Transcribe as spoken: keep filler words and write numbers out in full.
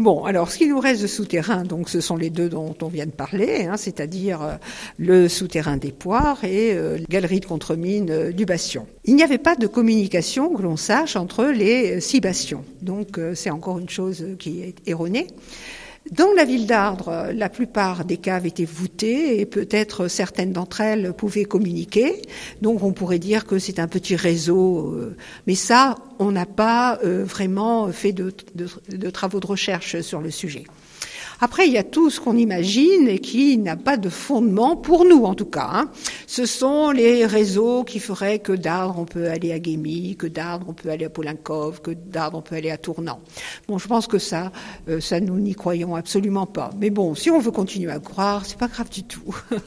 Bon, alors ce qui nous reste de souterrain, donc ce sont les deux dont on vient de parler, hein, c'est-à-dire euh, le souterrain des Poires et euh, la galerie de contre-mine euh, du Bastion. Il n'y avait pas de communication, que l'on sache, entre les six bastions. Donc euh, c'est encore une chose qui est erronée. Dans la ville d'Ardres, la plupart des caves étaient voûtées et peut-être certaines d'entre elles pouvaient communiquer. Donc on pourrait dire que c'est un petit réseau. Mais ça, on n'a pas vraiment fait de, de, de travaux de recherche sur le sujet. Après, il y a tout ce qu'on imagine et qui n'a pas de fondement, pour nous en tout cas. Hein. Ce sont les réseaux qui feraient que d'Ardres on peut aller à Guémy, que d'Ardres on peut aller à Poulankov, que d'Ardres on peut aller à Tournant. Bon, je pense que ça, euh, ça nous n'y croyons absolument pas. Mais bon, si on veut continuer à croire, c'est pas grave du tout.